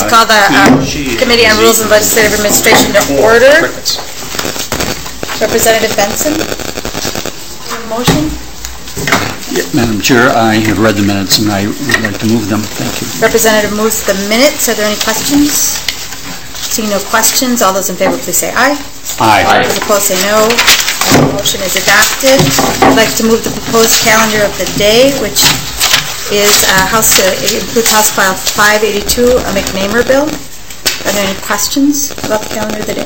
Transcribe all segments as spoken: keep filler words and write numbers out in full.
call the um, Committee on Rules and Legislative Administration to order. Representative Benson, motion. Yeah, Madam Chair, I have read the minutes and I would like to move them. Thank you. Representative moves the minutes. Are there any questions? Seeing no questions, all those in favor please say aye. Aye. Aye. Those opposed say no. And the motion is adopted. I'd like to move the proposed calendar of the day, which is uh, House. Uh, it includes House File five eighty-two, a McNamer bill. Are there any questions about the calendar of the day?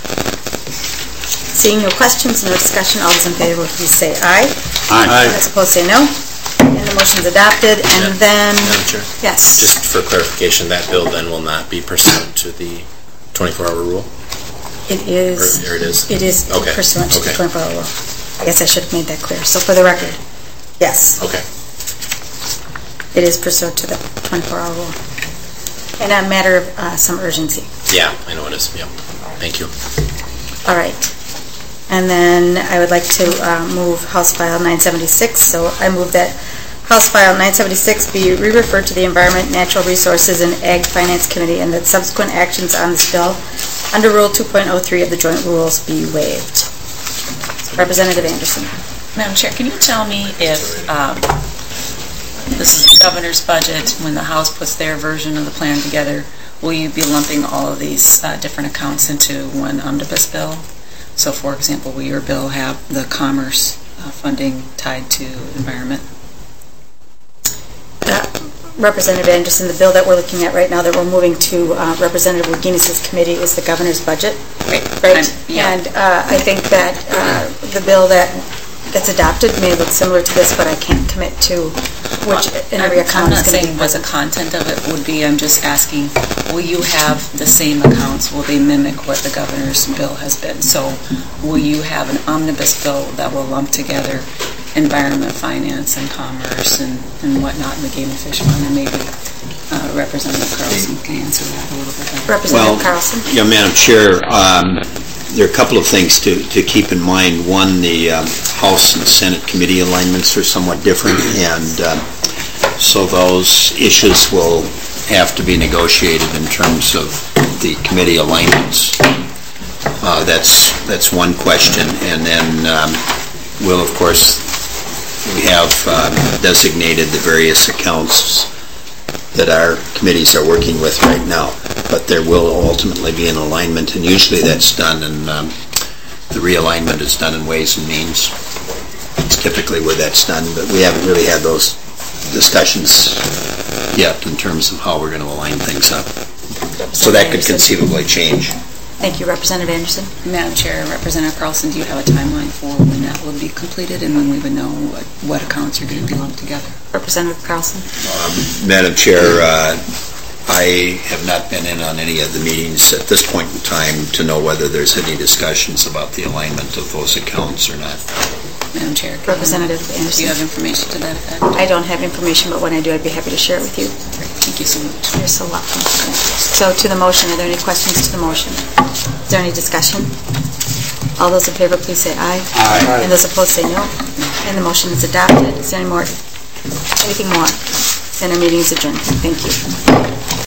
Seeing no questions, no discussion, all those in favor please say aye. Aye. Those opposed say no. And the motion is adopted. And yeah. then, Madam Chair, yes. Just for clarification, that bill then will not be pursuant to the twenty-four hour rule? It is. Or, or it is? It is okay. pursuant to okay. the twenty-four hour rule. I guess I should have made that clear. So for the record, yes. Okay. It is pursuant to the twenty-four hour rule. And a matter of uh, some urgency. Yeah, I know it is. Yep. Thank you. All right. And then I would like to uh, move House File nine seventy-six. So I move that House File nine seventy-six be re-referred to the Environment, Natural Resources, and Ag Finance Committee, and that subsequent actions on this bill under Rule two point oh three of the Joint Rules be waived. Representative Anderson. Madam Chair, can you tell me if um, this is the governor's budget, when the House puts their version of the plan together, will you be lumping all of these uh, different accounts into one omnibus bill? So, for example, will your bill have the commerce uh, funding tied to environment? Uh, Representative Anderson, the bill that we're looking at right now that we're moving to uh, Representative Wagenius' committee is the governor's budget. Right. Right? I'm, yeah. And uh, I think that uh, the bill that gets adopted may look similar to this, but I can't commit to which well, in every I'm, account I'm not is going to saying be. what the content of it would be. I'm just asking, will you have the same accounts? Will they mimic what the governor's bill has been? So will you have an omnibus bill that will lump together environment, finance, and commerce, and, and whatnot in the game and fish fund? And maybe uh, Representative Carlson can answer that a little bit better. Representative well, Carlson. Yeah, Madam Chair, um, there are a couple of things to, to keep in mind. One, the um, House and Senate committee alignments are somewhat different, and um, so those issues will have to be negotiated in terms of the committee alignments. Uh, that's that's one question, and then um, we'll, of course, we have uh, designated the various accounts that our committees are working with right now, but there will ultimately be an alignment, and usually that's done in, um, the realignment is done in Ways and Means. It's typically where that's done, but we haven't really had those discussions yet in terms of how we're going to align things up. So that could conceivably change. Thank you, Representative Anderson. Madam Chair, Representative Carlson, do you have a timeline for when that would be completed and when we would know what, what accounts are going to be lumped together? Representative Carlson. Um, Madam Chair, uh, I have not been in on any of the meetings at this point in time to know whether there's any discussions about the alignment of those accounts or not. Madam Chair. Representative Anderson. Do you have information to that effect? I don't have information, but when I do, I'd be happy to share it with you. Great. Thank you so much. You're so welcome. So to the motion, are there any questions to the motion? Is there any discussion? All those in favor, please say aye. Aye. And those opposed say no. And the motion is adopted. Is there any more? Anything more? Then our meeting is adjourned. Thank you.